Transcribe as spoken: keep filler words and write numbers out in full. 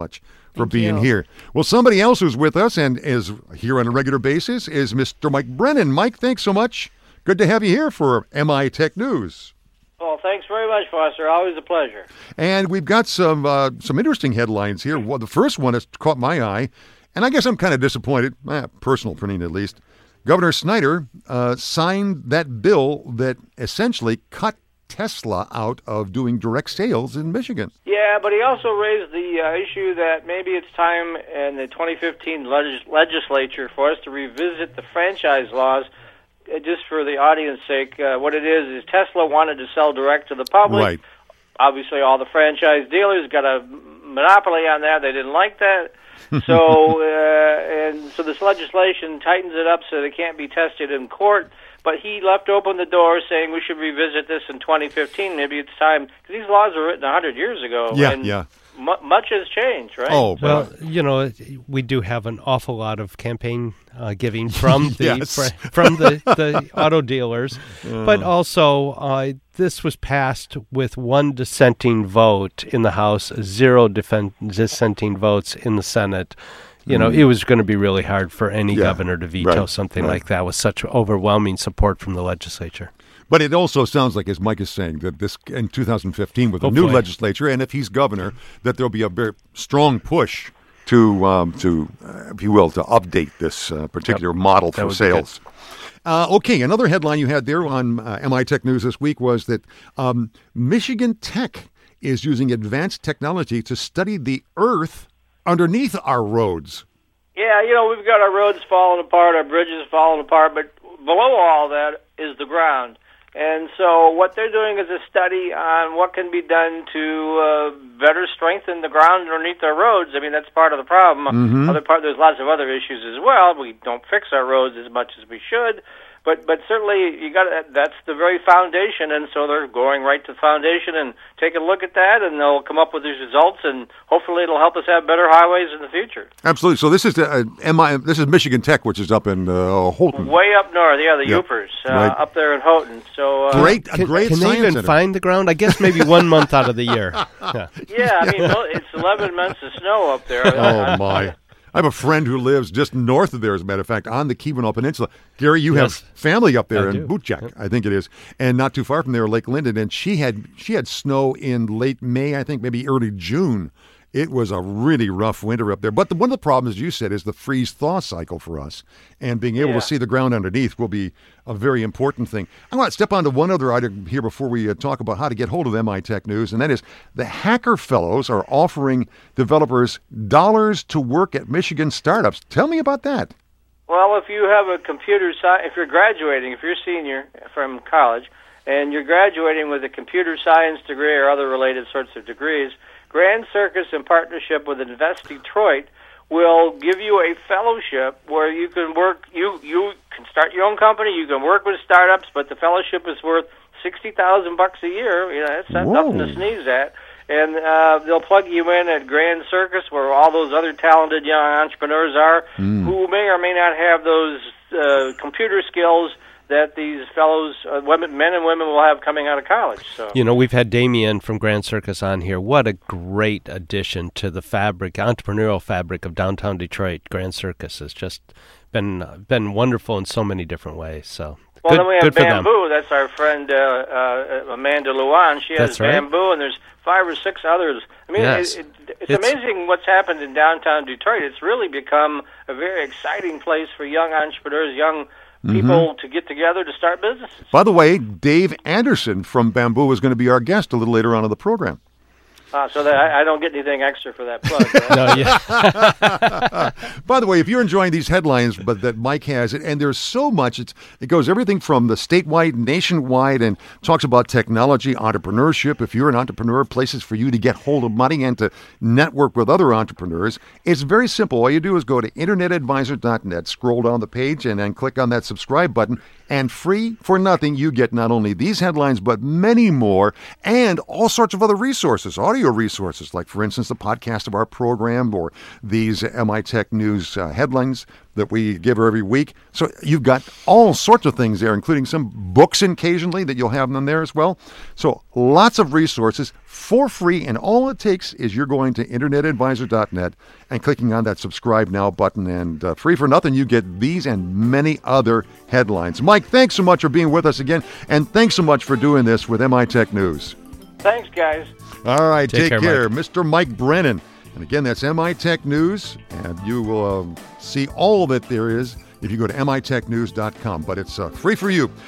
much for Thank being you. here. Well, somebody else who's with us and is here on a regular basis is Mister Mike Brennan. Mike, thanks so much. Good to have you here for M I Tech News. Well, thanks very much, Foster. Always a pleasure. And we've got some uh, some interesting headlines here. Well, the first one has caught my eye, and I guess I'm kind of disappointed, eh, personal opinion at least. Governor Snyder uh, signed that bill that essentially cut Tesla out of doing direct sales in Michigan. Yeah, but he also raised the uh, issue that maybe it's time in the twenty fifteen legis- legislature for us to revisit the franchise laws. Uh, just for the audience sake, uh, what it is is Tesla wanted to sell direct to the public. Right. Obviously, all the franchise dealers got a monopoly on that. They didn't like that. So, uh, and so this legislation tightens it up so they can't be tested in court. But he left open the door, saying we should revisit this in twenty fifteen. Maybe it's time, because these laws were written one hundred years ago. Yeah, and yeah. M- much has changed, right? Oh, well, you know, we do have an awful lot of campaign uh, giving from the yes. fr- from the, the auto dealers, uh. but also uh, this was passed with one dissenting vote in the House, zero defen- dissenting votes in the Senate. You know, mm. it was going to be really hard for any yeah, governor to veto right, something right. like that with such overwhelming support from the legislature. But it also sounds like, as Mike is saying, that this in two thousand fifteen with a Hopefully. new legislature, and if he's governor, that there'll be a very strong push to, um, to uh, if you will, to update this uh, particular yep. model that for sales. Uh, okay, another headline you had there on uh, M I Tech News this week was that um, Michigan Tech is using advanced technology to study the Earth underneath our roads. Yeah, you know, we've got our roads falling apart, our bridges falling apart, but below all that is the ground. And so what they're doing is a study on what can be done to uh, better strengthen the ground underneath our roads. I mean, that's part of the problem. Mm-hmm. Other part, there's lots of other issues as well. We don't fix our roads as much as we should. But but certainly you got that's the very foundation, and so they're going right to the foundation and take a look at that, and they'll come up with these results, and hopefully it'll help us have better highways in the future. Absolutely. So this is the, uh, M I, this is Michigan Tech, which is up in uh, Houghton, way up north. Yeah, the yep. Yoopers uh, right. up there in Houghton. So uh, great, Can, a great can science they even center. find the ground? I guess maybe one month out of the year. Yeah, yeah I mean it's eleven months of snow up there. Oh my. I have a friend who lives just north of there, as a matter of fact, on the Keweenaw Peninsula. Gary, you yes. have family up there I in do. Bootjack, Yep. I think it is, and not too far from there, Lake Linden. And she had she had snow in late May, I think, maybe early June. It was a really rough winter up there. But the, one of the problems, as you said, is the freeze-thaw cycle for us. And being able yeah. to see the ground underneath will be a very important thing. I want to step on to one other item here before we uh, talk about how to get hold of M I Tech News, and that is the Hacker Fellows are offering developers dollars to work at Michigan startups. Tell me about that. Well, if you have a computer science, if you're graduating, if you're a senior from college, and you're graduating with a computer science degree or other related sorts of degrees, Grand Circus, in partnership with Invest Detroit, will give you a fellowship where you can work. You you can start your own company. You can work with startups, but the fellowship is worth sixty thousand bucks a year. You know, that's not Whoa. nothing to sneeze at. And uh, they'll plug you in at Grand Circus, where all those other talented young entrepreneurs are, Mm. who may or may not have those uh, computer skills that these fellows, uh, women, men and women, will have coming out of college. So you know, we've had Damien from Grand Circus on here. What a great addition to the fabric, entrepreneurial fabric of downtown Detroit. Grand Circus has just been uh, been wonderful in so many different ways. So well, good, then we have good for them. Bamboo. That's our friend uh, uh, Amanda Luan. She has That's right. Bamboo, and there's five or six others. I mean, Yes. it, it, it's, It's- amazing what's happened in downtown Detroit. It's really become a very exciting place for young entrepreneurs, young people Mm-hmm. to get together to start businesses. By the way, Dave Anderson from Bamboo is going to be our guest a little later on in the program. Uh, so that I, I don't get anything extra for that plug. Right? No, yeah. By the way, if you're enjoying these headlines, but that Mike has it, and there's so much, it's, it goes everything from the statewide, nationwide, and talks about technology, entrepreneurship. If you're an entrepreneur, places for you to get hold of money and to network with other entrepreneurs. It's very simple. All you do is go to internet advisor dot net, scroll down the page, and then click on that subscribe button. And free for nothing, you get not only these headlines, but many more, and all sorts of other resources, audio audio resources, like, for instance, the podcast of our program or these M I Tech News uh, headlines that we give every week. So you've got all sorts of things there, including some books occasionally that you'll have them there as well. So lots of resources for free, and all it takes is you're going to internet advisor dot net and clicking on that subscribe now button, and uh, free for nothing, you get these and many other headlines. Mike, thanks so much for being with us again, and thanks so much for doing this with M I Tech News. Thanks, guys. All right, take, Take care, care. Mike. Mister Mike Brennan. And again, that's M I Tech News, and you will uh, see all that there is if you go to M I Tech News dot com. But it's uh, free for you.